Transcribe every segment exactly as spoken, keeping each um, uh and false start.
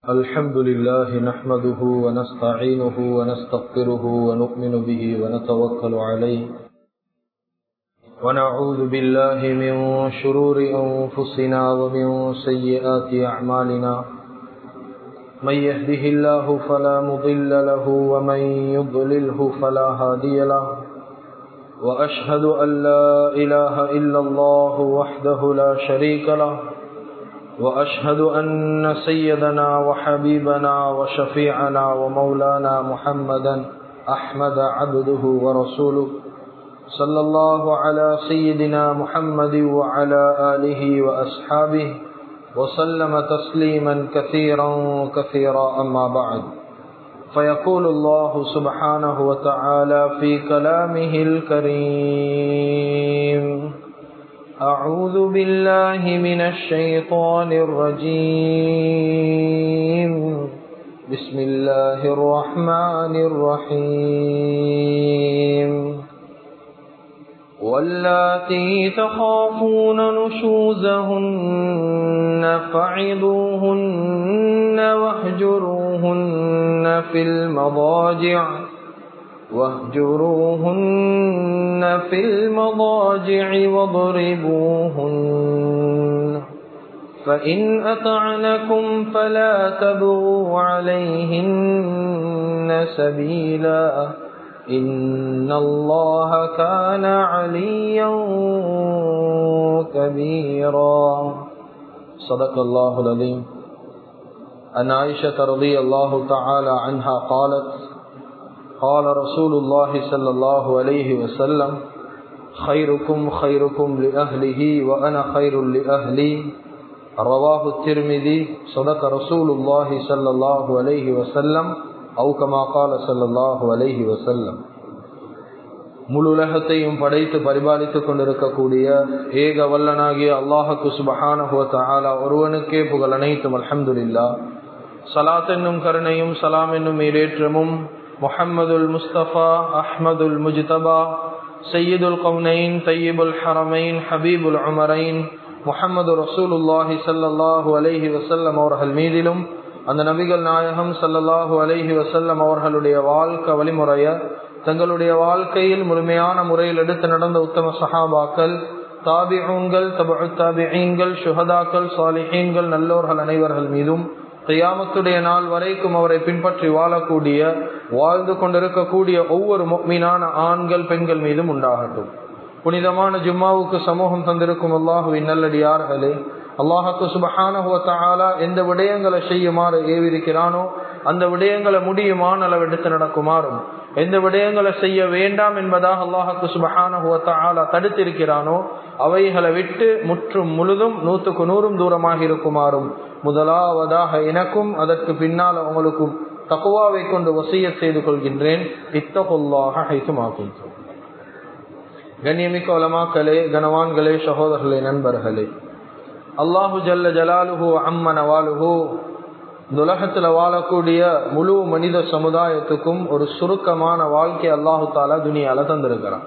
الحمد لله نحمده ونستعينه ونستغفره ونؤمن به ونتوكل عليه ونعوذ بالله من شرور أنفسنا ومن سيئات أعمالنا من يهده الله فلا مضل له ومن يضلله فلا هادي له وأشهد أن لا إله إلا الله وحده لا شريك له وأشهد أن سيدنا وحبيبنا وشفيعنا ومولانا محمدا أحمد عبده ورسوله صلى الله على سيدنا محمد وعلى آله وأصحابه وسلم تسليما كثيرا كثيرا أما بعد فيقول الله سبحانه وتعالى في كلامه الكريم أعوذ بالله من الشيطان الرجيم بسم الله الرحمن الرحيم واللاتي تخافون نشوزهن فعظوهن واهجروهن في المضاجع واهجروهن في المضاجع واضربوهن فإن أطعنكم فلا تبغوا عليهن سبيلا إن الله كان عليا كبيرا صدق الله العظيم. عن عائشة رضي الله تعالى عنها قالت قال رسول الله صلى الله عليه وسلم خيركم خيركم لأهله وأنا خير لأهلي رواه الترمذي. صدق رسول الله صلى الله عليه وسلم أو كما قال صلى الله عليه وسلم. முழு உலகத்தையும் படைத்து பரிபாலித்துக் கொண்டிருக்கக்கூடிய ஏக வல்லனாகிய அல்லாஹுக்கு சுப்ஹானஹு வ தஆலா ஒருவனுக்கே புகழ் அனைத்தும். அல்ஹம்துலில்லாஹ். ஸலாத் என்னும் கருணையும் சலாம் என்னும் ஈடேற்றமும் முஹம்மதுல் முஸ்தபா அஹ்மதுல் முஜ்தபா சையீதுல் கௌனைன் தய்யிபுல் ஹரமைன் ஹபீபுல் உமரைன் முஹம்மது ரசூலுல்லாஹி ஸல்லல்லாஹு அலைஹி வஸல்லம் அவர்கள் மீதிலும் அந்த நபிகள் நாயகம் ஸல்லல்லாஹு அலைஹி வஸல்லம் அவர்களுடைய வாழ்க்கை வழிமுறைய தங்களுடைய வாழ்க்கையில் முழுமையான முறையில் எடுத்து நடந்த உத்தம சஹாபாக்கள், தாபிஊன்கள், தபஉ தாபிஈன்கள், ஷுஹதாக்கள், சாலிஹீன்கள், நல்லோர்கள் அனைவர்கள் மீதும் கியாமத்துடைய நாள் வரைக்கும் அவரை பின்பற்றி வாழக்கூடிய வாழ்ந்து கொண்டிருக்கக்கூடிய ஒவ்வொரு முஃமினான ஆண்கள் பெண்கள் மீதும் உண்டாகட்டும். புனிதமான ஜும்மாவுக்கு சமூகம் தந்திருக்கும் அல்லாஹுவின் நல்லடியார்களே, அல்லாஹுக்கு சுப்ஹானஹு வ தஆலா எந்த விடயங்களை செய்யுமாறு ஏவிருக்கிறானோ அந்த விடயங்களை முடியுமான அளவு எடுத்து நடக்குமாறும், எந்த விடயங்களை செய்ய வேண்டாம் என்பதாக அல்லாஹுக்கு சுப்ஹானஹு வ தஆலா தடுத்திருக்கிறானோ அவைகளை விட்டு முற்றும் முழுதும் நூற்றுக்கு நூறும் தூரமாக இருக்குமாறும் முதலாவதாக எனக்கும் அதற்கு பின்னால் உங்களுக்கும் தக்வாவை கொண்டு வசியத் செய்து கொள்கின்றேன். இத்தகுல்லாஹ ஹைசுமா குன்தும். கண்ணியமிக்க உலமாக்களே, கனவான்களே, சகோதரர்களே, நண்பர்களே, அல்லாஹு ஜல்ல ஜலாலுஹு அம்ம நவாலுஹு உலகத்துல வாழக்கூடிய முழு மனித சமுதாயத்துக்கும் ஒரு சுருக்கமான வாழ்க்கை அல்லாஹு தாலா துனியால தந்திருக்கிறான்.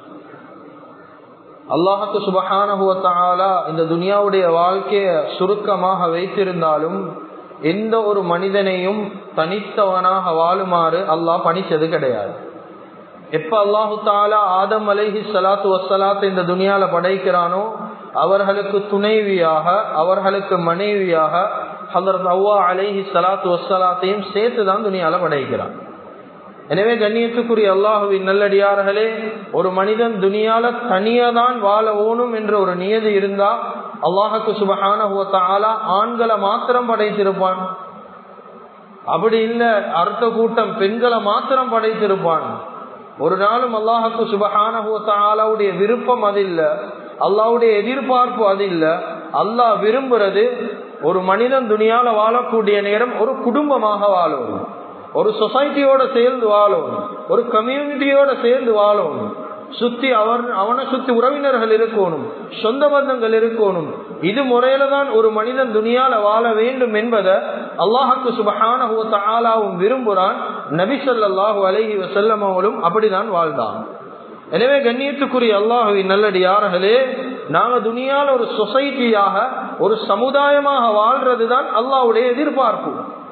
அல்லாஹுக்கு சுப்ஹானஹு வ தஆலா இந்த துனியாவுடைய வாழ்க்கையை சுருக்கமாக வைத்திருந்தாலும் எந்த ஒரு மனிதனையும் தனித்தவனாக வாழுமாறு அல்லாஹ் பணிச்சது கிடையாது. எப்ப அல்லாஹு தாலா ஆதம் அலைஹி ஸலாத்து வஸ்ஸலாத்தை இந்த துனியால படைக்கிறானோ அவர்களுக்கு துணைவியாக, அவர்களுக்கு மனைவியாக ஹஜ்ரத் ஹவ்வா அலைஹி ஸலாத்து வஸ்ஸலாத்தையும் சேர்த்துதான் துனியால படைக்கிறான். எனவே கண்ணியத்துக்குரிய அல்லாஹுவின் நல்லடியார்களே, ஒரு மனிதன் துனியால தனியாதான் வாழ ஓணும் என்ற ஒரு நியதி இருந்தா அல்லாஹுக்கு சுப்ஹானஹு வ தஆலா ஆண்களை மாத்திரம் படைத்திருப்பான். அப்படி இல்ல அர்த்த கூட்டம் பெண்களை மாத்திரம் படைத்திருப்பான். ஒரு நாளும் அல்லாஹுக்கு சுப்ஹானஹு வ தஆலாவுடைய விருப்பம் அது இல்ல, அல்லாஹ்வுடைய எதிர்பார்ப்பு அது இல்ல. அல்லாஹ் விரும்புறது ஒரு மனிதன் துனியால வாழக்கூடிய நேரம் ஒரு குடும்பமாக வாழும், ஒரு சொசைட்டியோட சேர்ந்து வாழும், ஒரு கம்யூனிட்டியோட சேர்ந்து வாழும். சுத்தி அவர் அவனை சுத்தி உறவினர்கள் இருக்கணும், சொந்த பந்தங்கள் இருக்கணும். இது முறையில தான் ஒரு மனிதன் துனியால வாழ வேண்டும் என்பதை அல்லாஹுக்கு சுப்ஹானஹு வ தஆலாவும் விரும்புகிறான். நபி ஸல்லல்லாஹு அலைஹி வஸல்லம் அவர்களும் அப்படிதான் வாழ்ந்தான். எனவே கண்ணியத்துக்குரிய அல்லாஹ்வின் நல்லடியார்களே, நாங்க துனியால ஒரு சொசைட்டியாக ஒரு சமுதாயமாக வாழ்றதுதான் அல்லாஹ்வுடைய எதிர்பார்ப்பு.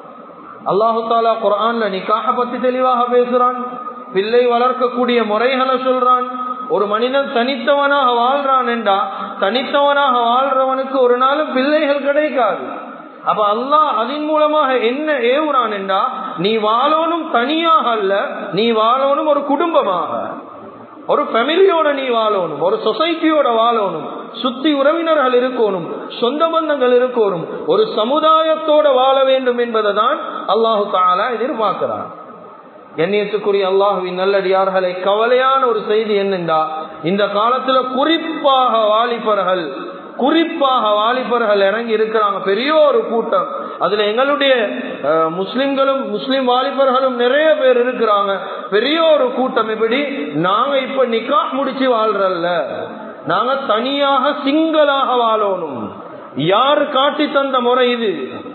அல்லாஹு தாலா குர்ஆன்ல நிக்காஹ பத்தி தெளிவாக பேசுறான். பிள்ளை வளர்க்கக்கூடிய முறைகளை சொல்றான். ஒரு மனிதன் தனித்தவனாக வாழ்றான் என்றா தனித்தவனாக வாழ்றவனுக்கு ஒரு நாளும் பிள்ளைகள் கிடைக்காது. அப்ப அல்லாஹ் அதன் மூலமாக என்ன ஏவுறான் என்றா, நீ வாழணும் தனியாக அல்ல, நீ வாழணும் ஒரு குடும்பமாக, ஒரு ஃபேமிலியோட நீ வாழணும், ஒரு சொசைட்டியோட வாழணும், சுத்தி உறவினர்கள் இருக்கணும், சொந்த பந்தங்கள் இருக்கணும், ஒரு சமுதாயத்தோட வாழ வேண்டும் என்பதை தான் அல்லாஹு தஆலா எதிர்பார்க்கிறான். கண்ணியத்துக்குரிய அல்லாஹுவின் நல்லடியார்களை, கவலையான ஒரு செய்தி என்னென்றா, இந்த காலத்துல குறிப்பாக வாலிபர்கள் குறிப்பாக வாலிபர்கள் இறங்கி இருக்கிறாங்க, பெரிய ஒரு கூட்டம். அதுல எங்களுடைய முஸ்லிம்களும் முஸ்லிம் வாலிபர்களும் நிறைய பேர் இருக்கிறாங்க, பெரிய ஒரு கூட்டம். எப்படி நாங்க இப்ப நிக்காஹ் முடிச்சு வாழ்றல்ல, நாங்க தனியாக சிங்களாக வாழணும். யார் காட்டி தந்த முறை இது?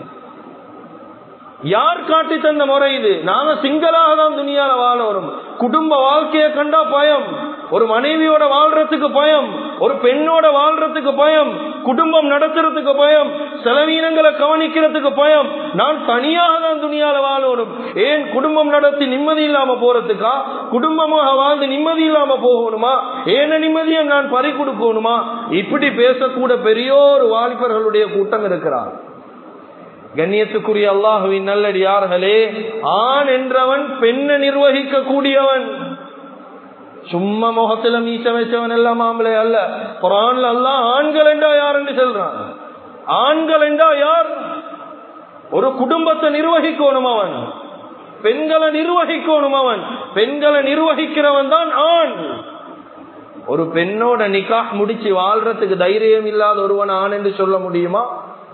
யார் காட்டி தந்த முறை இது? நாங்க சிங்களாக தான் துனியால வாழணும். குடும்ப வாழ்க்கையை கண்டா பயம், ஒரு மனைவியோட வாழ்றதுக்கு பயம், ஒரு பெண்ணோட வாழ்றதுக்கு பயம், குடும்பம் நடத்துறதுக்கு பயம், செலவீனங்களை கவனிக்கிறதுக்கு பயம். நான் தனியாக தான் துனியால வாழணும். ஏன் குடும்பம் நடத்தி நிம்மதி இல்லாம போறதுக்கா? குடும்பமாக வாழ்ந்து நிம்மதி இல்லாம போகணுமா? ஏன நிம்மதியை நான் பறி கொடுக்கணுமா? இப்படி பேசக்கூட பெரியோர் வாலிபர்களுடைய கூட்டம் இருக்கிறார். கண்ணியத்துக்குரிய அல்லாஹுவின் நல்லடியார்களே, ஆண் என்றவன் பெண்ணை நிர்வகிக்க கூடியவன். சும்மா முகத்துல மீச வச்சவன் எல்லாம் ஆம்பளை அல்ல. குர்ஆன்ல அல்லாஹ் ஆண்கள் என்றா யார் என்று சொல்றான். ஆண்கள் என்றா யார்? ஒரு குடும்பத்தை நிர்வகிக்கணும் அவன், பெண்களை நிர்வகிக்கணும் அவன். பெண்களை நிர்வகிக்கிறவன் தான் ஆண். ஒரு பெண்ணோட நிக்காஹ் முடிச்சு வாழ்றதுக்கு தைரியம் இல்லாத ஒருவன் ஆண் என்று சொல்ல முடியுமா?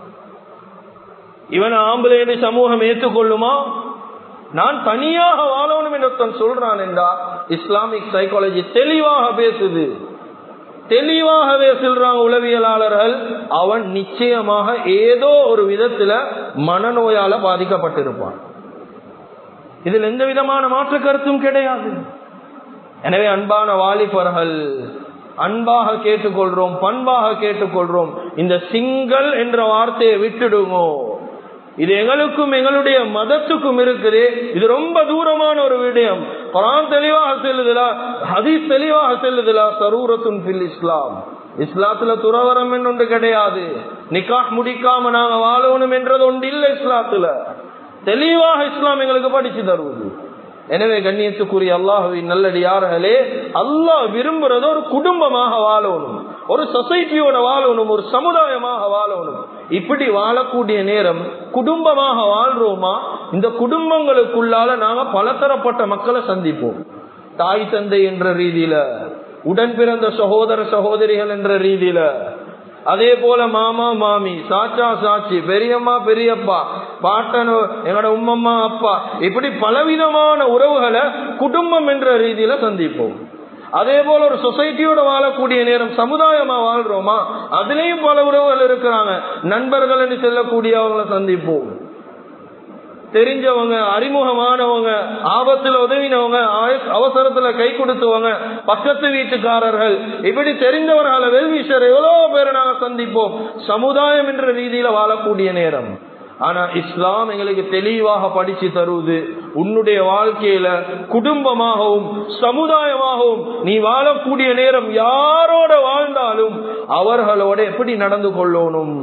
இவன் ஆம்பளை என்று சமூகம் ஏற்றுக்கொள்ளுமா? நான் தனியாக வாழணும் என்று சொல்றான் என்றா, இஸ்லாமிக் சைக்காலஜி தெளிவாக பேசுது, தெளிவாகவே சொல்றாங்க உளவியலாளர்கள். அவன் நிச்சயமாக ஏதோ ஒரு விதத்துல மனநோயால பாதிக்கப்பட்டிருப்பான். இதில் எந்த விதமான மாற்று கருத்தும் கிடையாது. எனவே அன்பான வாலிபர்கள், அன்பாக கேட்டுக்கொள்றோம், பண்பாக கேட்டுக்கொள்றோம், இந்த சிங்கள் என்ற வார்த்தையை விட்டுடுங்கோ. இது எங்களுக்கும் எங்களுடைய மதத்துக்கும் இருக்குது. இது ரொம்ப தூரமான ஒரு விடயம். குர்ஆன் தெளிவாக சொல்லுதுல, ஹதீஸ் தெளிவாக சொல்லுதுல, தரூரத்துன் ஃபில் இஸ்லாம். இஸ்லாத்துல துறவரம் என்று கிடையாது. நிக்காஹ் முடிக்காம நாங்க வாழணும் என்றது ஒன்று இல்லை இஸ்லாத்துல. தெளிவாக இஸ்லாம் எங்களுக்கு படிச்சு தருவது. எனவே கண்ணியத்துக்குரிய அல்லாஹுவின் நல்லடியார்களே, அல்லாஹ் விரும்புறது ஒரு குடும்பமாக வாழணும், ஒரு சொசைட்டியோட வாழணும், ஒரு சமுதாயமாக வாழணும். இப்படி வாழக்கூடிய நேரம் குடும்பமாக வாழ்றோமா, இந்த குடும்பங்களுக்குள்ளால நாங்க பலதரப்பட்ட மக்களை சந்திப்போம். தாய் தந்தை என்ற ரீதியில, உடன் பிறந்த சகோதர சகோதரிகள் என்ற ரீதியில, அதே போல மாமா மாமி, சாச்சா சாச்சி, பெரியம்மா பெரியப்பா, பாட்டனோ எங்களோட உம்மம்மா அப்பா, இப்படி பலவிதமான உறவுகளை குடும்பம் என்ற ரீதியில சந்திப்போம். அதே போல ஒரு சொசைட்டியோட வாழக்கூடிய நேரம் சமுதாயமா வாழ்றோமா, அதுலயும் பல உறவுகள் இருக்கிறாங்க. நண்பர்கள் என்று செல்லக்கூடியவங்களை சந்திப்போம். தெரிஞ்சவங்க, அறிமுகமானவங்க, ஆபத்துல உதவினவங்க, அவசரத்துல கை கொடுத்தவங்க, பக்கத்து வீட்டுக்காரர்கள், இப்படி தெரிந்தவர்களை வெல்விஷர் எவ்வளவு பேரை நாங்க சந்திப்போம் சமுதாயம் என்ற ரீதியில வாழக்கூடிய நேரம். ஆனா இஸ்லாம் எங்களுக்கு தெளிவாக படிச்சு தருவது, உன்னுடைய வாழ்க்கையில குடும்பமாகவும் சமுதாயமாகவும் நீ வாழக்கூடிய நேரம் யாரோட வாழ்ந்தாலும் அவர்களோட எப்படி நடந்து கொள்ளணும்,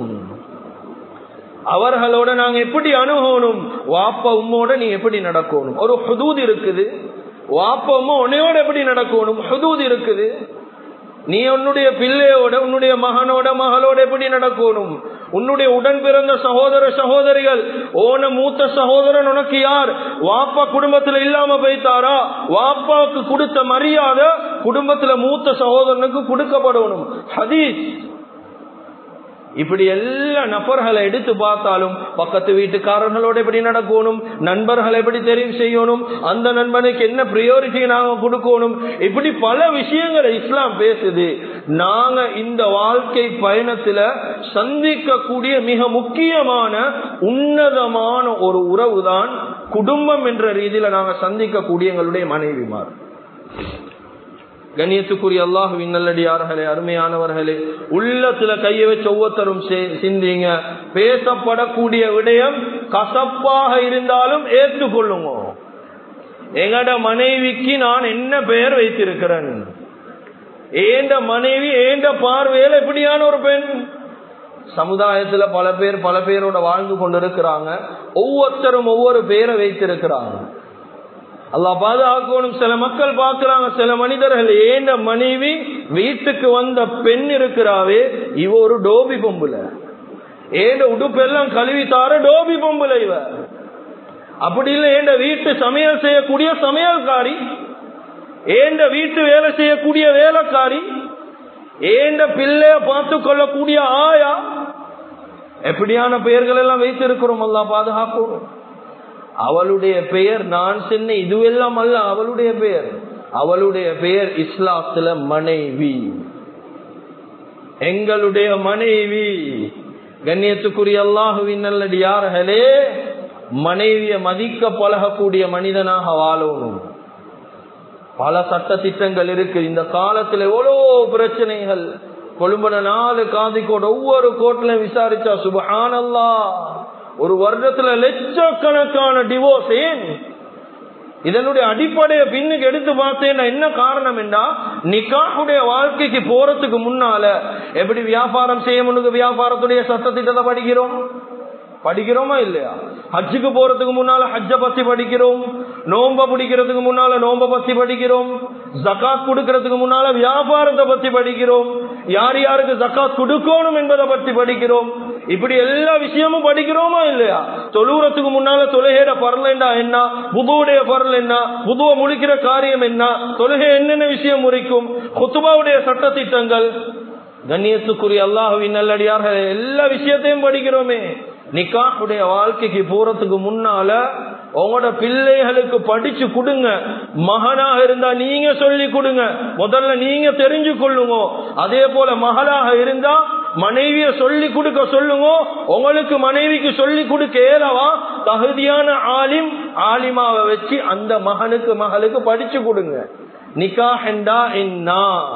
அவர்களோட நாங்க எப்படி அணுகணும், வாப்பா உம்மோட நீ எப்படி நடக்கணும். ஒரு ஹுதூத் இருக்குது. வாப்பா உம்மா உன்னையோட எப்படி நடக்கணும், ஹுதூத் இருக்குது. நீ உன்னுடைய பிள்ளையோட, உன்னுடைய மகனோட மகளோட எப்படி நடக்கணும். உன்னுடைய உடன் பிறந்த சகோதர சகோதரிகள், ஓன மூத்த சகோதரன் உனக்கு யார், வாப்பா குடும்பத்துல இல்லாம போய்த்தாரா, வாப்பாவுக்கு கொடுத்த மரியாதை குடும்பத்துல மூத்த சகோதரனுக்கு கொடுக்கப்படணும். ஹதீஸ். இப்படி எல்லா நபர்களை எடுத்து பார்த்தாலும் பக்கத்து வீட்டுக்காரர்களோட எப்படி நடக்கணும், நண்பர்களை எப்படி தெரிவு செய்யணும், அந்த நண்பனுக்கு என்ன பிரியோரிட்டி நாங்க கொடுக்கணும், இப்படி பல விஷயங்களை இஸ்லாம் பேசுது. நாங்க இந்த வாழ்க்கை பயணத்துல சந்திக்கக்கூடிய மிக முக்கியமான உன்னதமான ஒரு உறவு தான் குடும்பம் என்ற ரீதியில நாங்க சந்திக்கக்கூடிய எங்களுடைய மனைவிமார். கண்ணியத்துக்குரிய அல்லாஹ்வின் நல்லடியார்களே, அருமையானவர்களே, உள்ளத்துல கையை வச்சு ஒவ்வொருத்தரும் சிந்திங்க. பேசப்படக்கூடிய விடயம் கசப்பாக இருந்தாலும் ஏற்றுக்கொள்ளுங்க. எங்கட மனைவிக்கு நான் என்ன பெயர் வைத்திருக்கிறேன், ஏண்ட மனைவி ஏண்ட பார்வையில் எப்படியான ஒரு பெண். சமுதாயத்துல பல பேர் பல பேரோட வாழ்ந்து கொண்டிருக்கிறாங்க. ஒவ்வொருத்தரும் ஒவ்வொரு பெயரை வைத்திருக்கிறாங்க. அல்லாஹ் பாதுகாக்கணும். சில மக்கள் பார்க்கிறாங்க, சில மனிதர்கள் ஏண்ட மனைவி வீட்டுக்கு வந்த பெண் இருக்கிறாவே, இவ ஒரு டோபி பொம்புல, ஏண்ட உடுப்பெல்லாம் கழுவி தார டோபி பொம்புல இவ. அப்படி இல்லை, ஏண்ட வீட்டு சமையல் செய்யக்கூடிய சமையல்காரி, ஏண்ட வீட்டு வேலை செய்யக்கூடிய வேலைக்காரி, ஏண்ட பிள்ளைய பார்த்து கொள்ளக்கூடிய ஆயா, எப்படியான பெயர்கள் எல்லாம் வைத்திருக்கிறோம். அல்லாஹ் பாதுகாக்கணும். அவளுடைய பெயர் நான் சொன்ன இதுவெல்லாம் அல்ல அவளுடைய பெயர். அவளுடைய பெயர் இஸ்லாத்துல மனைவி, எங்களுடைய மனைவி. கண்ணியத்துக்குரிய அல்லாஹுவின் நல்லடியார்களே, மனைவிய மதிக்க பழகக்கூடிய மனிதனாக வாழணும். பல சட்ட திட்டங்கள் இருக்கு. இந்த காலத்துல எவ்வளோ பிரச்சனைகள். கொழும்புல நாலு காதிக்கோட ஒவ்வொரு கோட்டில விசாரிச்சா சுப்ஹானல்லாஹ், ஒரு வருடத்துல லட்சக்கணக்கான டிவோர்ஸ். ஏன்? இதனுடைய அடிப்படையை பின்னுக்கு எடுத்து பார்த்தேன். என்ன காரணம் என்றா, நிக்காஹுடைய வாழ்க்கைக்கு போறதுக்கு முன்னால எப்படி வியாபாரம் செய்ய முன்னுக்கு வியாபாரத்துடைய சட்டத்திட்டத்தை படிக்கிறோம் படிக்கிறோமா இல்லையா? ஹஜ்ஜுக்கு போறதுக்கு முன்னால ஹஜ்ஜ பத்தி படிக்கிறோம், நோம்ப பிடிக்கிறதுக்கு முன்னால நோம்ப பத்தி படிக்கிறோம், ஜகாத் கொடுக்கறதுக்கு முன்னால வியாபாரத்தை பத்தி படிக்கிறோம், யார் யாருக்கு ஜகாத் கொடுக்கணும் என்பதை பத்தி படிக்கிறோம். இப்படி எல்லா விஷயமும் படிக்கிறோமா இல்லையா? தொழுறதுக்கு முன்னால தொழுகையோட பரலண்டா என்ன, புதுவுடைய பரல் என்ன, புதுவ முழிக்கிற காரியம் என்ன, தொழுகை என்னென்ன விஷயம் முறிக்கும், குத்துபாவுடைய சட்ட திட்டங்கள். கண்ணியத்துக்குரிய அல்லாஹ்வின் நல்லடியார்கள், எல்லா விஷயத்தையும் படிக்கிறோமே. நிக்காஹுடைய வாழ்க்கைக்கு போறதுக்கு முன்னால உங்களோட பிள்ளைகளுக்கு படிச்சு கொடுங்க. மகனாக இருந்தா நீங்க சொல்லி கொடுங்க, முதல்ல நீங்க தெரிஞ்சு கொள்ளுங்க. அதே போல மகளாக இருந்தா மனைவிய சொல்லி கொடுக்க சொல்லுங்க. உங்களுக்கு மனைவிக்கு சொல்லி கொடுக்க ஏலவா தகுதியான ஆலிம் ஆலிமாவை வச்சு அந்த மகனுக்கு மகளுக்கு படிச்சு கொடுங்க. நிக்காஹ் என்றா என்ன,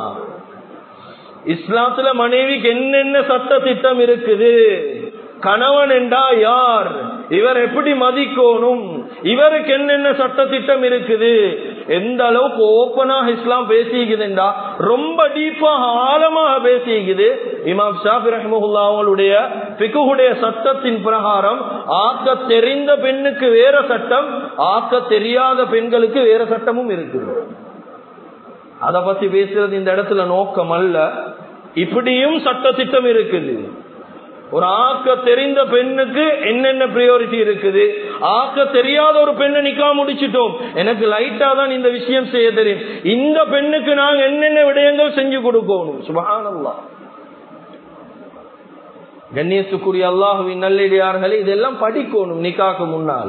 இஸ்லாத்துல மனைவிக்கு என்னென்ன சட்ட திட்டம் இருக்குது, கணவன் என்றா யார், இவர் எப்படி மதிக்கணும், இவருக்கு என்னென்ன சட்ட திட்டம் இருக்குது, எந்த அளவுக்கு ஓப்பனாக இஸ்லாம் பேசிக்குதுண்டா ரொம்ப டீப்பாக ஆழமாக பேசிக்குது. இமாம் ஷாஃபி ரஹ்மத்துல்லாஹி அவங்களுடைய ஃபிக்ஹுடைய சட்டத்தின் பிரகாரம் ஆக்க தெரிந்த பெண்ணுக்கு வேற சட்டம், ஆக்க தெரியாத பெண்களுக்கு வேற சட்டமும் இருக்குது. அத பத்தி பேசுறது இந்த இடத்துல நோக்கம் அல்ல. இப்படியும் சட்ட திட்டம் இருக்குது. ஒரு ஆக்க தெரிந்த பெண்ணுக்கு என்னென்ன பிரியாரிட்டி இருக்குது, ஆக்க தெரியாத ஒரு பெண்ணை நிக்கா முடிச்சிட்டோம், எனக்கு லைட்டா தான் இந்த விஷயம் செய்ய தெரியும், இந்த பெண்ணுக்கு நாங்க என்னென்ன விடயங்கள் செஞ்சு கொடுக்கணும். சுப்ஹானல்லாஹ். கண்ணியத்துக்குரிய அல்லாஹ்வின் நல்லடியார்களே, இதெல்லாம் படிக்கணும் நிக்காக்கு முன்னால.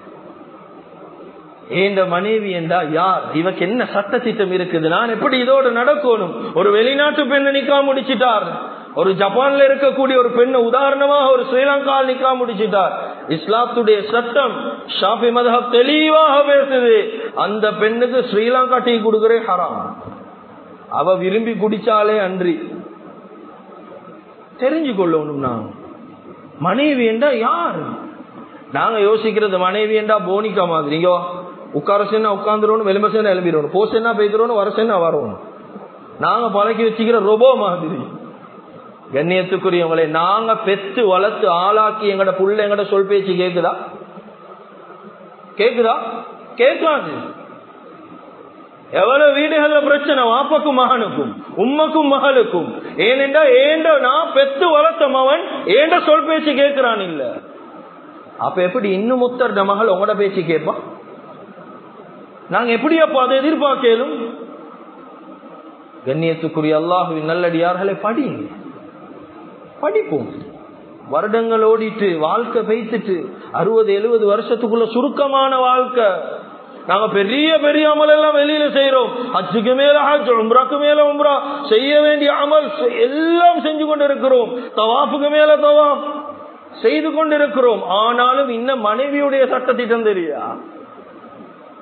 ஏண்ட மனைவி என்றா யார், இவக்கு என்ன சட்ட திட்டம் இருக்குது, நான் எப்படி இதோடு நடக்கணும். ஒரு வெளிநாட்டு பெண்ணை நிக்கா முடிச்சிட்டார், ஒரு ஜப்பான்ல இருக்கக்கூடிய ஒரு பெண்ணை உதாரணமாக ஒரு ஸ்ரீலங்காவில் நிக்கா முடிச்சிட்டார். இஸ்லாத்துடைய சட்டம் ஷாஃபி மத்ஹப் தெளிவாக பேசுது, அந்த பெண்ணுக்கு ஸ்ரீலங்கா டீ கொடுக்கறே ஹராம். அவ விரும்பி குடிச்சாலே அன்றி. தெரிஞ்சு கொள்ளணும். நான் மனைவி என்றா யார், நாங்க யோசிக்கிறது மனைவி என்றா போனிக்கா மாதிரி, நீங்க உட்கார சென்னா உட்காந்துருவோம், எலும்ப சென்னா எலும்பிடுவோம், போ சென்னா பெய்துருவோம், வர சென்னா வரணும். நாங்க பழக்கி வச்சுக்கிற ரொபோ மாதிரி. கண்ணியத்துக்குரியவங்களே, நாங்க பெத்து வளர்த்து ஆளாக்கி எங்கட புள்ள எங்கட சொல் பேச்சு கேக்குதா? கேக்குதா? கேட்காது. எவ்வளவு வீடுகள்ல பிரச்சனை, வாப்பக்கும் மகனுக்கும் உம்மக்கும் மகளுக்கும். ஏனென்றா ஏண்ட நான் பெத்து வளர்த்த மகன் ஏண்ட சொல் பேச்சு கேட்கிறான் இல்ல. அப்ப எப்படி இன்னும் முத்தர்ட மகள் உங்களோட பேச்சு கேட்பா? நாங்க எப்படி அப்ப அதை எதிர்பார்க்கலும்? கண்ணியத்துக்குரிய அல்லாஹ்வின் நல்லடியார்களை படிங்க, படிப்போம். வருடங்கள் ஓடிட்டு வாழ்க்கை பெய்த்துட்டு அறுபது எழுபது வருஷத்துக்குள்ள சுருக்கமான வாழ்க்கை. நாங்க பெரிய பெரிய அமல் எல்லாம் வெளியில செய்யறோம். ஹஜ்ஜுக்கு மேல ஹஜ், உம்ராக்கு மேல உம்ரா, செய்ய வேண்டிய அமல் எல்லாம் செஞ்சு கொண்டு இருக்கிறோம். தவாஃபுக்கு மேல தவாஃப் செய்து கொண்டிருக்கிறோம். ஆனாலும் இன்னும் மனைவியுடைய சட்ட திட்டம் தெரியா?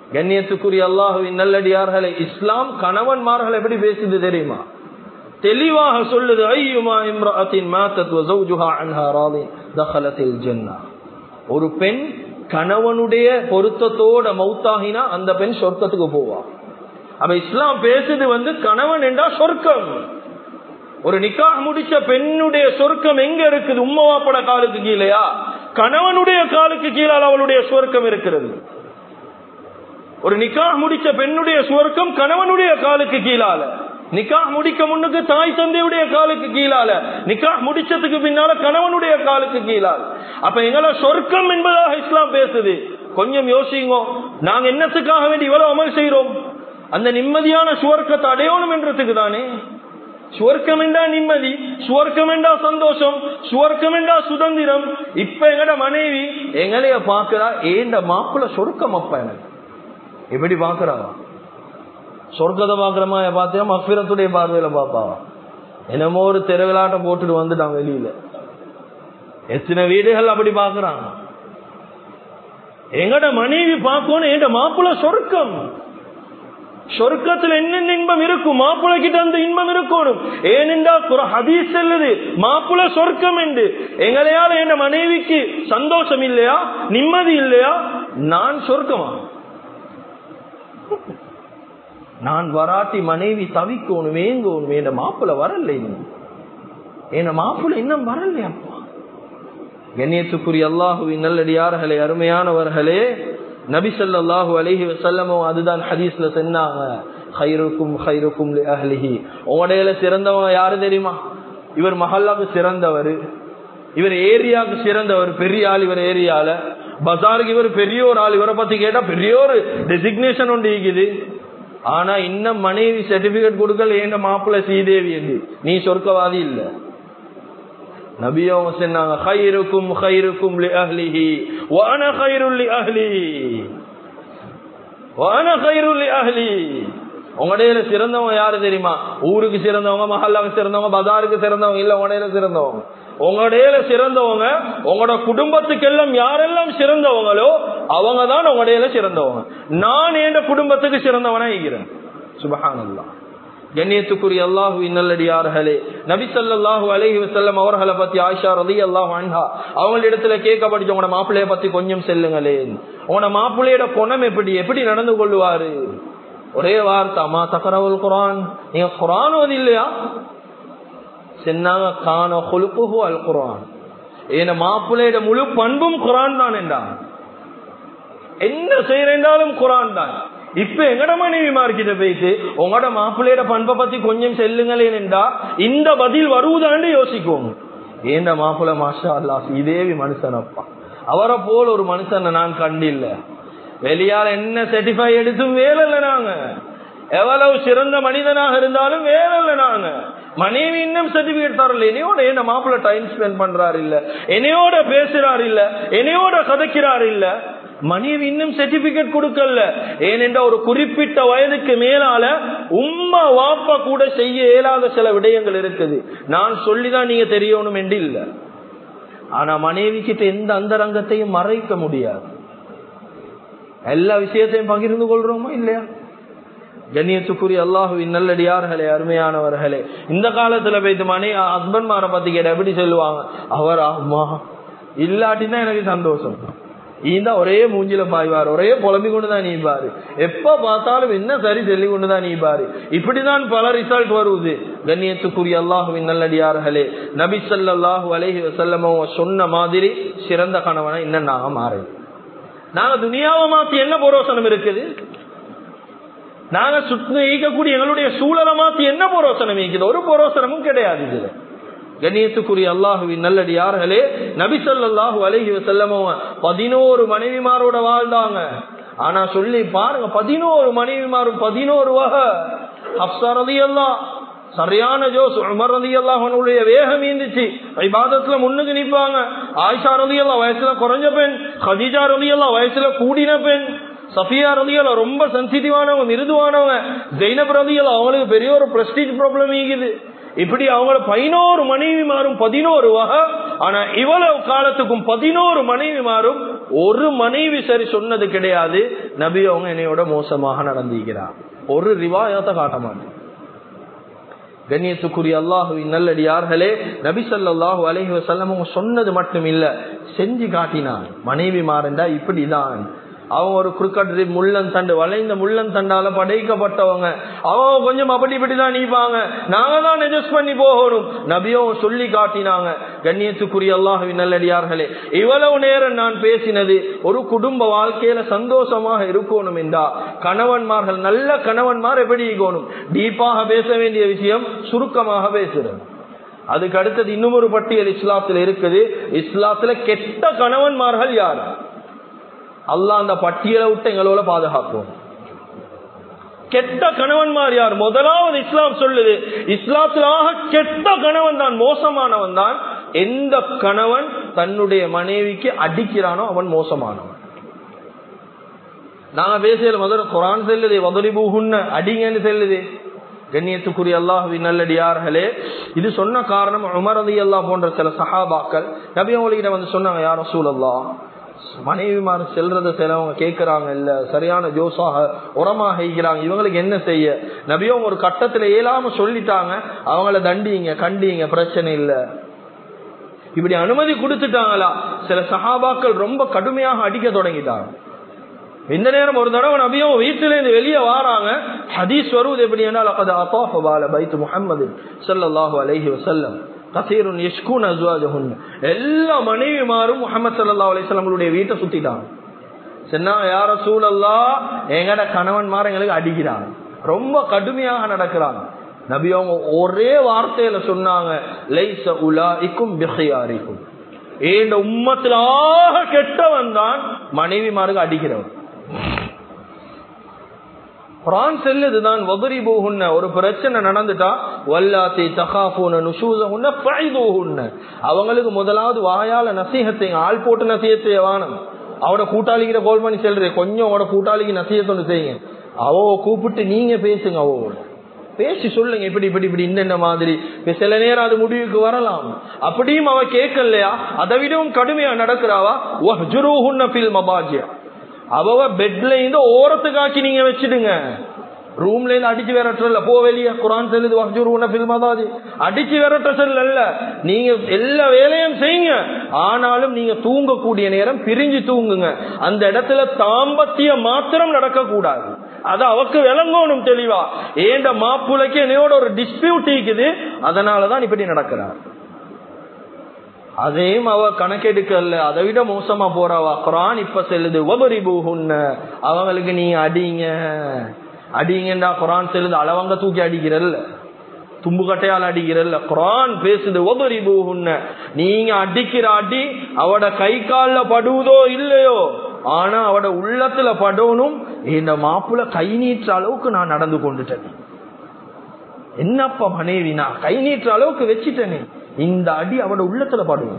கண்ணியத்துக்குரிய அல்லாஹ்வின் நல்லடியார்களே, இஸ்லாம் கணவன்மார்கள் எப்படி பேசுது தெரியுமா? தெளிவாக சொல்லுது, ஐயுமா இம்ரஅத்தின் மாத்தத் வ ஸௌஜுஹா அன்ஹா ராதின் தഖலத்தில் ஜன்னah. ஒரு பெண் கணவனுடைய பொருத்தத்தோட மௌத்தாகினா அந்த பெண் சொர்க்கத்துக்கு போவா. அப்ப இஸ்லாம் பேசுது வந்து கணவன் என்றா சொர்க்கம். ஒரு நிக்காஹ் முடிச்ச பெண்ணுடைய சொர்க்கம் எங்க இருக்குது? உம்மவாப்பட காலுக்கு கீழேயா? கணவனுடைய காலுக்கு கீழால் அவளுடைய சொர்க்கம் இருக்கிறது. ஒரு நிக்காஹ் முடிச்ச பெண்ணுடைய சொர்க்கம் கணவனுடைய காலுக்கு கீழால. நிக்காஹ் முடிக்க முன்னுக்கு தாய் தந்தையுடைய காலுக்கு கீழால, நிக்காஹ் முடிச்சதுக்கு பின்னால கணவனுடைய காலுக்கு கீழால். அப்ப எங்களை சொர்க்கம் என்பதாக இஸ்லாம் பேசுது. கொஞ்சம் யோசிங்க, நாங்க என்னத்துக்காக வேண்டி இவ்வளவு அமல் செய்யறோம்? அந்த நிம்மதியான சுவர்க்கத்தை அடையணும் என்றதுக்கு தானே. சுவர்க்கம் என்றா நிம்மதி, சுவர்க்கம் என்றா சந்தோஷம், சுவர்க்கம் என்றா சுதந்திரம். இப்ப எங்கட மனைவி எங்களைய பாக்குறா, ஏண்ட மாப்பிள்ள சொர்க்கம் அப்ப எனக்கு எப்படி பாக்குறா? சொர்க்கத்தை பாக்குறமா பாத்தியா? மக்ஃபிரத்துடைய பார்வையில பாப்பாவா? என்னமோ ஒரு தெருவிலாட்டம் போட்டுட்டு வந்துட்டான் வெளியில. எத்தனை வீடுகள் அப்படி பாக்குறாங்க. எங்கட மனைவி பார்க்கணும், எங்க மாப்பிள்ள சொர்க்கம். சொர்க்கத்தில் என்னென்ன இன்பம் இருக்கும், மாப்பிள்ள கிட்ட அந்த இன்பம் இருக்கணும். ஏனென்றா ஹதீஸ் சொல்லுது, மாப்பிள்ள சொர்க்கம் என்று. எங்களையால என் மனைவிக்கு சந்தோஷம் இல்லையா, நிம்மதி இல்லையா? நான் சொர்க்கமா? நான் வராட்டி மனைவி தவிக்கணும், வேங்கணும். என் மாப்பிள்ள வரல, என் மாப்பிள்ள இன்னும் வரலையப்பா. கண்ணியத்துக்குரிய அல்லாஹுவின் நல்லடியார்களே, அருமையானவர்களே, நபி ஸல்லல்லாஹு அலைஹி வஸல்லம் அதுதான் ஹதீஸ்ல சொன்னாங்க, கைருக்கும் கைருக்கும் லி அஹ்லிஹி. உங்களுடைய சிறந்தவங்க யாரு தெரியுமா? இவர் மஹல்லாவுக்கு சிறந்தவர், இவர் ஏரியாவுக்கு சிறந்தவர், பெரிய ஆள் இவர் ஏரியால. பஜாருக்கு இவர் பெரிய ஒரு ஆள், இவரை பத்தி கேட்டா பெரிய ஒரு டெசிக்னேஷன் ஒன்று இருக்குது. ஆனா இன்னும் மனைவி சர்டிபிகேட் கொடுக்கல, ஏண்ட மாப்பிள்ள ஸ்ரீதேவி என்று. நீ சொர்க்கவாதி இல்ல. நபியும் சொன்னாங்க, கைருக்கும் கைருக்கும் லி அஹ்லிஹி வ அன கைருல் லி அஹ்லி வ அன கைருல் லி அஹ்லி. உங்களுடைய சிறந்தவங்க யாரு தெரியுமா? ஊருக்கு சிறந்தவங்க, மஹல்லாவுக்கு சிறந்தவங்க, பஜாருக்கு சிறந்தவங்க இல்ல. உங்களுடைய சிறந்தவங்க, உங்களுடைய சிறந்தவங்க உங்களோட குடும்பத்துக்கெல்லாம் யாரெல்லாம் சிறந்தவங்களோ அவங்க தான் உங்களுடைய சிறந்தவங்க. நான் என் குடும்பத்துக்கு சிறந்தவனா இருக்கிறேன். சுப்ஹானல்லாஹ். கண்ணியத்துக்குரிய அல்லாஹ்வின் நல்லடியார்களே, நபி ஸல்லல்லாஹு அலைஹி வஸல்லம் அவர்களை பத்தி ஆயிஷா ரலியல்லாஹு அன்ஹா அவங்களிடத்துல கேட்கப்பட்டுச்சு, உங்களோட மாப்பிள்ளைய பத்தி கொஞ்சம் சொல்லுங்களேன். உங்களோட மாப்பிள்ளையோட குணம் எப்படி எப்படி நடந்து கொள்வாரு? ஒரே வார்த்தை, அம்மா தக்ரவுல் குர்ஆன், நீங்க குர்ஆன் ஓதி இல்லையா? சொன்னாங்க, கான குலுகுஹு அல் குர்ஆன். ஏன மாப்பிள்ளையோட முழு பண்பும் குர்ஆன் தான் என்றாங்க. என்ன செய்யறாலும் குர்ஆன் தான். இப்ப எங்கட மனைவி மார்க்கிட்ட போயிட்டு உங்களோட மாப்பிள்ளையோட பண்பை பத்தி கொஞ்சம் செல்லுங்களேன் என்றா இந்த பதில் வருவதான்னு யோசிக்குவோம். ஏண்ட மாப்பிள்ளை மாஷா அல்லாஹ் இதேவி மனுஷனப்பா, அவரை போல ஒரு மனுஷனை நான் கண்டில்ல. வெளியால என்ன சர்டிஃபை எடுத்தும் வேலை இல்லை. நாங்க எவ்வளவு சிறந்த மனிதனாக இருந்தாலும் வேலை இல்லை. நாங்க மனைவி இன்னும் சர்டிபிகேட் தரல. என்னையோட என்ன மாப்பிள்ள டைம் ஸ்பெண்ட் பண்றாரு இல்ல, என்னையோட பேசுறாரு இல்ல, என்னையோட கதைக்கிறாரு இல்ல. மனைவி இன்னும் சர்டிபிகேட் கொடுக்கல. ஏனென்ற ஒரு குறிப்பிட்ட வயதுக்கு மேலால உம்மா வாப்பா கூட செய்ய இயலாத சில விடயங்கள் இருக்குது. நான் சொல்லிதான் நீங்க தெரியணும் என்று இல்ல. ஆனா மனைவி கிட்ட எந்த அந்தரங்கத்தையும் மறைக்க முடியாது. எல்லா விஷயத்தையும் பகிர்ந்து கொள்றோமா இல்லையா? கண்ணியத்துக்குரிய அல்லாஹுவின் நல்லடியார்களே, அருமையானவர்களே, இந்த காலத்துல போயிட்டு மனை ஹஸ்பண்ட்மாரை பத்தி கேட்ட எப்படி சொல்லுவாங்க? அவர் அம்மா இல்லாட்டின்னா எனக்கு சந்தோஷம். இந்த ஒரே மூஞ்சில பாய்வார், ஒரே புலம்பி கொண்டுதான் நீ பாரு, எப்ப பார்த்தாலும் என்ன சரி சொல்லி கொண்டுதான் நீ பாரு. இப்படிதான் பல ரிசல்ட் வருவது. கண்ணியத்துக்குரிய அல்லாஹுவின் நல்லடியார்களே, நபி ஸல்லல்லாஹு அலைஹி வஸல்லம் சொன்ன மாதிரி சிறந்த கணவனை இன்னும் நாங்க மாறேன். நாங்க துனியாவை மாத்தி என்ன புரோசனம் இருக்குது? நாங்க சுற்றி ஈக்கக்கூடிய எங்களுடைய சூழலை மாத்தி என்ன புரோசனம் இருக்குது? ஒரு புரோசனமும் கிடையாது. இதுல கண்ணியத்துக்குரிய அல்லாஹுவின் நல்லடியார்களே, நபி ஸல்லல்லாஹு அலைஹி வஸல்லம் பதினோரு மனைவிமாரோட வாழ்ந்தாங்க. ஆனா சொல்லி பாருங்க, பதினோரு மனைவிமாரும் பதினோரு வகை. ஹப்ஸா ரலியல்லாஹு சரியான ஜோஸ், உமர் ரலியல்லாஹு அன்ஹுடைய வேகம் இருந்துச்சு, இபாதத்துல முன்னுக்கு நிப்பாங்க. ஆயிஷா ரலியல்லாஹு வயசுல குறைஞ்ச பெண், கதீஜா ரலியல்லாஹு வயசுல கூடின பெண், சஃபியா ரலியல்லாஹு ரொம்ப சென்சிட்டிவானவங்க, மிருதுவானவங்க, ஜைனப் ரலியல்லாஹு அவங்களுக்கு பெரிய ஒரு பிரஸ்டீஜ் ப்ராப்ளம் இருக்குது. இப்படி அவங்கள பதினோரு மனைவி மாறும் பதினோரு வகை. ஆனா இவ்வளவு காலத்துக்கும் பதினோரு மனைவி மாறும் ஒரு மனைவி சரி சொன்னது கிடையாது நபி அவங்க என்னையோட மோசமாக நடந்திருக்கிறார். ஒரு ரிவாயத்தை காட்ட மாட்டேன். கண்ணியத்துக்குரிய அல்லாஹுவின் நல்லடியார்களே, நபி ஸல்லல்லாஹு அலைஹி வஸல்லம் சொன்னது மட்டும் இல்ல, செஞ்சு காட்டினான். மனைவி மாறண்டா இப்படிதான். அவங்க ஒரு குறுக்கட்டு முள்ளன் தண்டு, வளைந்த முள்ளன் தண்டால படைக்கப்பட்டவங்க. அவங்க கொஞ்சம் அப்படி இப்படிதான் நீப்பாங்க, நாங்க தான் அட்ஜஸ்ட் பண்ணி போகணும். நபியும் சொல்லி காட்டினாங்க. கண்ணியத்துக்குரிய அல்லாஹுவின் நல்லடியார்களே, இவ்வளவு நேரம் நான் பேசினது ஒரு குடும்ப வாழ்க்கையில சந்தோஷமாக இருக்கணும் என்றா கணவன்மார்கள், நல்ல கணவன்மார் எப்படி இருக்கணும், டீப்பாக பேச வேண்டிய விஷயம் சுருக்கமாக பேசுறது. அதுக்கு அடுத்தது இன்னும் ஒரு பட்டியல் இஸ்லாத்துல இருக்குது. இஸ்லாத்துல கெட்ட கணவன்மார்கள் யார்? அல்லாஹ் அந்த பட்டியலை விட்டு எங்களோட பாதுகாப்போம். கெட்ட கணவன்மார் யார்? முதலாவது இஸ்லாம் சொல்லுது, இஸ்லாத்திலாக கெட்ட கணவன் தான், மோசமானவன் தான் எந்த கணவன் தன்னுடைய மனைவிக்கு அடிக்கிறானோ அவன் மோசமானவன். நாங்க பேசல முதல்ல குர்ஆன் சொல்லுது வதரிபூஹுன்ன, அடிங்கன்னு சொல்லுது. கண்ணியத்துக்குரிய அல்லாஹ்வின் நல்லடியார்களே, இது சொன்ன காரணம் உமர் ரலியல்லாஹு போன்ற சில சஹாபாக்கள் நபி அவர்களிடம் வந்து சொன்னாங்க, யா ரசூலல்லாஹ், மனைவிமார் செல்றத சிலவங்க கேட்கிறாங்க இல்ல, சரியான ஜோசாக உரமாக ஈக்கிறாங்க, இவங்களுக்கு என்ன செய்ய? நபியும் ஒரு கட்டத்துல ஏலாம சொல்லிட்டாங்க, அவங்கள தண்டிங்க கண்டிங்க பிரச்சனை இல்ல. இப்படி அனுமதி கொடுத்துட்டாங்களா? சில சஹாபாக்கள் ரொம்ப கடுமையாக அடிக்க தொடங்கிட்டாங்க. இந்த நேரம் ஒரு தடவை நபியும் வீட்டில இருந்து வெளியே வாராங்க. ஹதீஸ் வருவது எப்படி என்றால், லகத் அதாஃப பால பைத் முஹம்மது ஸல்லல்லாஹு அலைஹி வஸல்லம் கஸீருன் யஷ்கூன அஸ்வாஜஹுன், எல்லா மனைவிமாரும் முஹம்மது ஸல்லல்லாஹு அலைஹி வஸல்லமுடைய வீட்டை சுத்திட்டாங்க. சொன்னாங்க, யா ரசூலல்லாஹ், எங்கட கணவன்மார் எங்களுக்கு அடிக்கிறாங்க, ரொம்ப கடுமையாக நடக்கிறாங்க. நபி அவங்க ஒரே வார்த்தையில சொன்னாங்க, லைஸ உலாஇக்கும் பிஹியாரிக்கும், ஏண்ட உம்மத்திலாக கெட்டவன் தான் மனைவிமாருக்கு அடிக்கிறவன். குர்ஆன் சொல்லுதுதான் வதரிபூஹுன்ன, ஒரு பிரச்சனை நடந்துட்டா வல்லாத்தி தகாஃபூன நுஷூஸஹுன்ன ஃபைதுஹுன்ன, அவங்களுக்கு முதலாவது வாயால நசீஹத்தை, ஆள் போட்டு நசீஹத்தை வானம். அவட கூட்டாளிகிட்ட கால் பண்ணி சொல்றே, கொஞ்சம் அவட கூட்டாளிக்கு நசீஹத் ஒன்று செய்யுங்க, அவ கூப்பிட்டு நீங்க பேசுங்க, அவ பேசி சொல்லுங்க, இப்படி இப்படி இப்படி இந்த மாதிரி. சில நேரம் அது முடிவுக்கு வரலாம். அப்படியும் அவ கேட்கலையா, அதை விடவும் கடுமையா நடக்கிறாவா, வஹ்ஜுரூஹுன்ன ஃபில் மபாஜி, அவ பெட்ல இருந்து ஓரத்துக்காக்கி நீங்க வச்சிடுங்க, ரூம்ல இருந்து அடிச்சு விரட்டல, போ வெளியே. குர்ஆன் சொல்லுது வஹ்ஜுரூஹுன்ன ஃபில் மபாஜி, அடிச்சு விரட்ட சொல்லல, நீங்க எல்லா வேலையும் செய்யுங்க, ஆனாலும் நீங்க தூங்கக்கூடிய நேரம் பிரிஞ்சு தூங்குங்க. அந்த இடத்துல தாம்பத்திய மாத்திரம் நடக்க கூடாது, அது அவக்கு விளங்கணும் தெளிவா. ஏண்ட மாப்புளைக்கு என்னையோட ஒரு டிஸ்பியூட் இருக்குது, அதனாலதான் இப்படி நடக்கிறார். அதையும் அவ கணக்கெடுக்கல, அதை விட மோசமா போறாவா. குர்ஆன் இப்ப செல்லுது வதரிபூஹுன்ன, அவங்களுக்கு நீங்க அடிங்க அடிங்கண்டா. குர்ஆன் செல்லுது அளவங்க தூக்கி அடிக்கிறல்ல, தும்பு கட்டையால் அடிக்கிறல்ல. குர்ஆன் பேசுது வதரிபூஹுன்ன, நீங்க அடிக்கிற அடி அவட கை கால்ல படுவதோ இல்லையோ, ஆனா அவட உள்ளத்துல படணும், இந்த மாப்புல கை நீற்ற அளவுக்கு நான் நடந்து கொண்டுட்டேன், என்னப்பா மனைவி நான் கை நீற்ற அளவுக்கு வச்சுட்டேனே, இந்த அடி அவட உள்ளத்துல படுவோம்.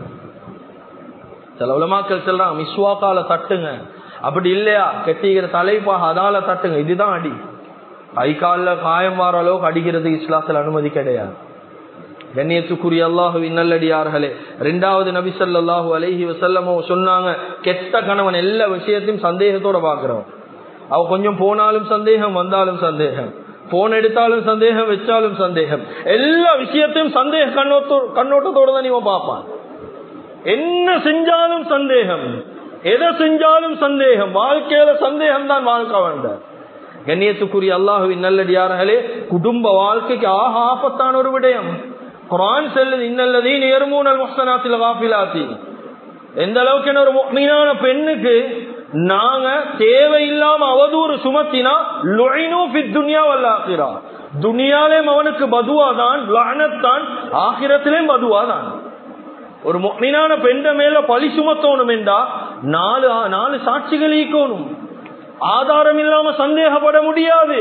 சில உலமாக்கள் சொல்றாங்க மிஸ்வாக்கால தட்டுங்க, அப்படி இல்லையா கெட்டிக்கிற தலைப்பாக அதால தட்டுங்க, இதுதான் அடி. கை கால காயம் வர அளவுக்கு அடிக்கிறதுக்கு இஸ்லாத்துல அனுமதி கிடையாது. கண்ணியத்துக்குரிய அல்லாஹுவின் நல்லடியார்களே, இரண்டாவது நபி ஸல்லல்லாஹு அலைஹி வஸல்லம் சொன்னாங்க, கெட்ட கணவன் எல்லா விஷயத்தையும் சந்தேகத்தோட பாக்குறவன். அவ கொஞ்சம் போனாலும் சந்தேகம், வந்தாலும் சந்தேகம், போன் எடுத்தாலும் சந்தேகம், வச்சாலும் சந்தேகம், எல்லா விஷயத்தையும் சந்தேக கண்ணோட்டோ கண்ணோட்டத்தோட தான் இவன் பார்ப்பான். என்ன செஞ்சாலும் சந்தேகம், எதை செஞ்சாலும் சந்தேகம், வாழ்க்கையில சந்தேகம் தான் வாழ்க்கை வந்த. கண்ணியத்துக்குரிய அல்லாஹுவின் நல்லடியார்களே, குடும்ப வாழ்க்கைக்கு ஆக ஆபத்தான ஒரு விடயம். குர்ஆன் சொல்லுது, இன்னல்லதீன யர்மூனல் முஹ்ஸனாத்தில் காஃபிலாத்தி, எந்த அளவுக்கு ஒரு முஃமினான பெண்ணுக்கு நாங்க தேவையில்லாம அவதூறு சுமத்தினா லுஇனு ஃபித் துன்யா வல் ஆখিরা, துனியாவிலே அவனுக்கு பதுவா தான், லஅனத் தான், ஆகிரத்திலே பதுவா தான். ஒரு முஃமினான பெண்ட மேல பழி சுமத்தணும் என்றா நாலு நாலு சாட்சிகள் ஈக்கணும், ஆதாரம் இல்லாம சந்தேகப்பட முடியாது.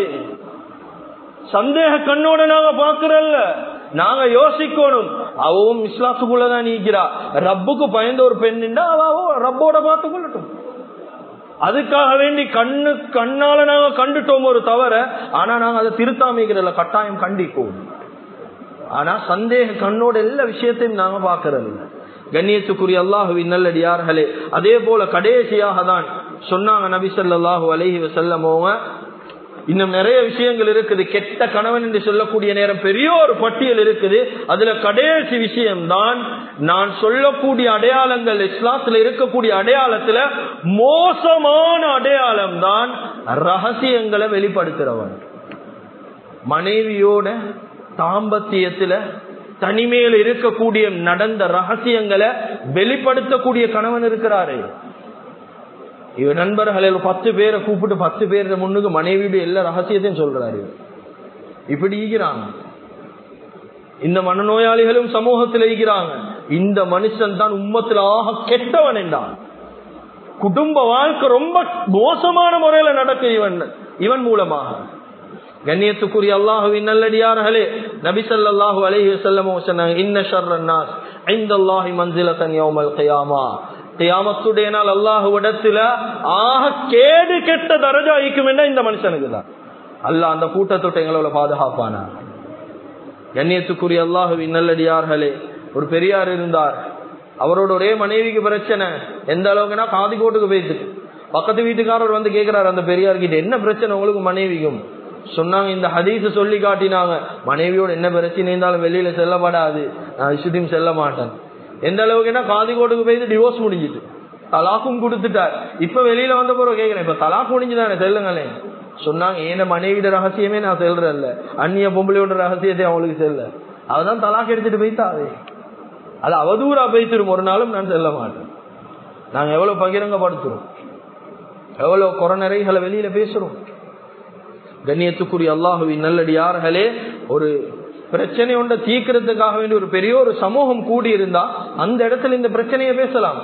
சந்தேக கண்ணோட நாங்க பாக்குறல்ல, நாங்க யோசிக்கணும், அவவும் இஸ்லாத்துக்குள்ளதான் நீக்கிறா, ரப்புக்கு பயந்த ஒரு பெண் அவ ரப்போட பார்த்து கொள்ளட்டும். அதுக்காக வேண்டி கண்ணு கண்ணால நாங்க கண்டுட்டோம் ஒரு தவற, ஆனா நாங்க அதை திருத்தாமிக்கிறல, கட்டாயம் கண்டிப்போம். ஆனா சந்தேக கண்ணோட எல்லா விஷயத்தையும் நாங்க பாக்குறதில்ல. கண்ணியத்துக்குரிய அல்லாஹுவின் நல்லடியார்களே, அதே போல கடைசியாக தான் சொன்னாங்க நபி ஸல்லல்லாஹு அலைஹி வஸல்லம், இன்னும் நிறைய விஷயங்கள் இருக்குது. கெட்ட கணவன் என்று சொல்லக்கூடிய நேரம் பெரிய ஒரு பட்டியல் இருக்குது. அதுல கடைசி விஷயம்தான் நான் சொல்லக்கூடிய அடையாளங்கள். இஸ்லாத்துல இருக்கக்கூடிய அடையாளத்துல மோசமான அடையாளம் தான் ரகசியங்களை வெளிப்படுத்துறவன். மனைவியோட தாம்பத்தியத்துல தனிமையில் இருக்கக்கூடிய நடந்த ரகசியங்களை வெளிப்படுத்தக்கூடிய கணவன் இருக்கிறாரு. இவ நண்பர்கள் பத்து பேரை கூப்பிட்டு பத்து பேர் முன்னுக்கு மனைவியுடைய எல்லா ரகசியத்தையும் சொல்றாரு. இப்படி ஈகிறாங்க. இந்த மனநோயாளிகளும் சமூகத்தில் ஈகிறாங்க. இந்த மனுஷன் தான் உம்மத்தில் ஆக கெட்டவன் என்றான். குடும்ப வாழ்க்கை ரொம்ப மோசமான முறையில நடக்கு இவன் இவன் மூலமாக. கண்ணியத்துக்குரிய அல்லாஹுவின் நல்லடியார்களே, நபி ஸல்லல்லாஹு அலைஹி வஸல்லம் சொன்னாங்க, இன்ன ஷர்ரன் நாஸ் இன்தல்லாஹி மன்சிலத்தன் யௌமல் கியாமா, கியாமத்துடைய நாள் அல்லாஹ்விடத்துல ஆக கேடு கெட்ட தரஜா ஈக்கும் என்ன இந்த மனுஷனுக்கு தான். அல்லாஹ் அந்த கூட்டத்தொட்ட எங்களோட பாதுகாப்பானா. கண்ணியத்துக்குரிய அல்லாஹுவின் நல்லடியார்களே, ஒரு பெரியார் இருந்தார். அவரோட ஒரே மனைவிக்கு பிரச்சனை. எந்த அளவுக்குன்னா காதிகோட்டுக்கு போயிட்டு பக்கத்து வீட்டுக்காரர் வந்து கேட்கிறார் அந்த பெரியார்கிட்ட, என்ன பிரச்சனை உங்களுக்கு மனைவிக்கும்? சொன்னாங்க, இந்த ஹதீஸ் சொல்லி காட்டினாங்க, மனைவியோட என்ன பிரச்சனை இருந்தாலும் வெளியில செல்லப்படாது, நான் இசுதியும் செல்ல மாட்டேன். எந்த அளவுக்குன்னா காதிகோட்டுக்கு போயிட்டு டிவோர்ஸ் முடிஞ்சிட்டு தலாக்கும் கொடுத்துட்டார். இப்ப வெளியில வந்த பிறகு கேட்கிறேன், இப்ப தலாக்கு முடிஞ்சுதானே செல்லுங்களேன். சொன்னாங்க, ஏன மனைவியோட ரகசியமே நான் செல்றேன்ல, அந்நிய பொம்பளையோட ரகசியத்தை அவங்களுக்கு செல்ல, அதுதான் தலாக்கு எடுத்துட்டு போயிட்டாவே, அது அவதூறா போய்த்திரும், ஒரு நாளும் நான் செல்ல மாட்டேன். நாங்க எவ்வளவு பகிரங்கப்படுத்துறோம், எவ்வளவு குறைநறைகளை வெளியில பேசுறோம். கண்ணியத்துக்குரிய அல்லாஹுவின் நல்லடியார்களே, ஒரு பிரச்சனை ஒன்றை தீர்க்கிறதுக்காக வேண்டி ஒரு பெரிய ஒரு சமூகம் கூடி இருந்தா அந்த இடத்துல இந்த பிரச்சனையை பேசலாம்.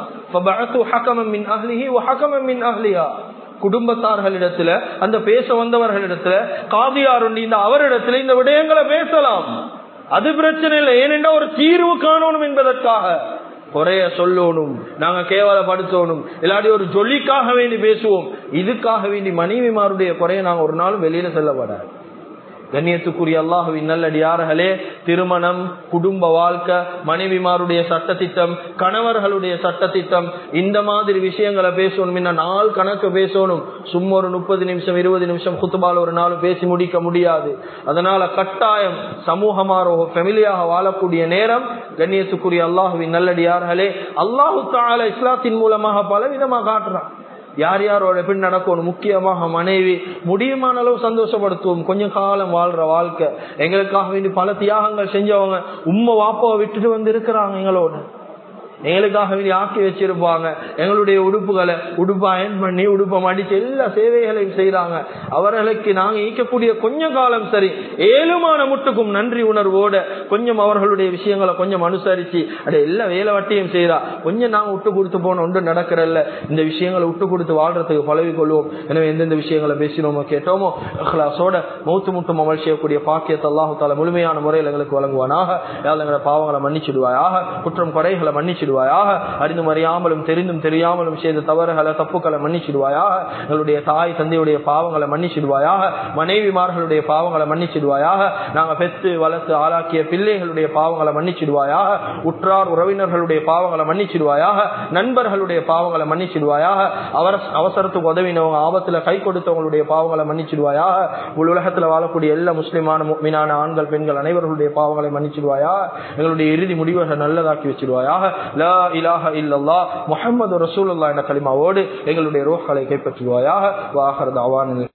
குடும்பத்தார்களிடத்துல, அந்த பேச வந்தவர்களிடத்துல, காதியார் இந்த அவரிடத்துல இந்த விடயங்களை பேசலாம். அது பிரச்சனை இல்லை. ஏனென்றா ஒரு தீர்வு காணணும் என்பதற்காக குறைய சொல்லணும், நாங்க கேவலப்படுத்தணும், இல்லாட்டி ஒரு ஜொலிக்காக வேண்டி பேசுவோம். இதுக்காக வேண்டி மனைவிமாருடைய குறைய நாங்க ஒரு நாளும் வெளியில செல்லப்படாது. கண்ணியத்துக்குரிய அல்லாஹுவின் நல்லடியார்களே, திருமணம், குடும்ப வாழ்க்கை, மனைவிமாருடைய சட்டத்திட்டம், கணவர்களுடைய சட்டத்திட்டம், இந்த மாதிரி விஷயங்களை பேசணும். இன்னும் நாள் கணக்கு பேசணும். சும்மா ஒரு முப்பது நிமிஷம் இருபது நிமிஷம் குத்துபால் ஒரு நாள் பேசி முடிக்க முடியாது. அதனால கட்டாயம் சமூகமாரோ ஃபெமிலியாக வாழக்கூடிய நேரம், கண்ணியத்துக்குரிய அல்லாஹுவின் நல்லடியார்களே, அல்லாஹு தஆலா இஸ்லாத்தின் மூலமாக பல விதமாக காட்டுறான். யார் யாரோட எப்படி நடக்கணும். முக்கியமாக மனைவி முடியுமான அளவு சந்தோஷப்படுத்துவோம். கொஞ்சம் காலம் வாழ்ற வாழ்க்கை, எங்களுக்காக வேண்டி பல தியாகங்கள் செஞ்சவங்க உம்மை வாப்பாவை விட்டுட்டு வந்து இருக்கிறாங்க. எங்களோட எங்களுக்காக வேண்டி ஆக்கி வச்சிருப்பாங்க. எங்களுடைய உடுப்புகளை உடுப்பை அயன் பண்ணி உடுப்பை மடிச்சு எல்லா சேவைகளையும் செய்யறாங்க. அவர்களுக்கு நாங்க ஈக்கக்கூடிய கொஞ்ச காலம் சரி ஏழுமான முட்டுக்கும் நன்றி உணர்வோட கொஞ்சம் அவர்களுடைய விஷயங்களை கொஞ்சம் அனுசரிச்சு அட எல்லா வேலை வட்டியும் செய்யறா, கொஞ்சம் நாங்க விட்டு கொடுத்து போன ஒன்று நடக்கிறல்ல, இந்த விஷயங்களை விட்டு கொடுத்து வாழ்றதுக்கு பழகி கொள்வோம். எனவே எந்தெந்த விஷயங்களை பேசினோமோ கேட்டோமோ இஹ்லாஸோட மௌத்து முட்டும் அமல் செய்யக்கூடிய பாக்கியத்தை அல்லாஹ் தஆலா முழுமையான முறையில் எங்களுக்கு வழங்குவானாக. எங்களோட பாவங்களை மன்னிச்சிடுவாயாக, குற்றம் குறைகளை மன்னிச்சிடுவாயாக, அறிந்தும் அறியாமலும் தெரிந்தும் தெரியாமலும் செய்த தவறுகளை தப்புக்களை மன்னிச்சிடுவாயாக. எங்களுடைய தாய் தந்தையுடைய பாவங்களை மன்னிச்சிடுவாயாக, மனைவிமார்களுடைய பாவங்களை மன்னிச்சிடுவாயாக, நாங்க பெற்று வளர்த்து ஆளாக்கிய பிள்ளைகளுடைய பாவங்களை மன்னிச்சிடுவாயாக, உற்றார் உறவினர்களுடைய பாவங்களை மன்னிச்சிடுவாயாக, நண்பர்களுடைய பாவங்களை மன்னிச்சிடுவாயாக, அவர் அவசரத்துக்கு உதவினவங்க ஆபத்துல கை கொடுத்தவங்களுடைய பாவங்களை மன்னிச்சிடுவாயாக. உலகத்துல வாழக்கூடிய எல்லா முஸ்லிமான முஃமினான ஆண்கள் பெண்கள் அனைவர்களுடைய பாவங்களை மன்னிச்சிடுவாயாக. எங்களுடைய இறுதி முடிவுகளை நல்லதாக்கி வச்சிடுவாயாக. லா இலாஹ இல்லல்லாஹ் முஹம்மது ரசூலுல்லாஹ் என்ற கலிமாவோடு எங்களுடைய ரூஹ்களை கைப்பற்றுவாயாக. வ ஆகிரு தஅவானா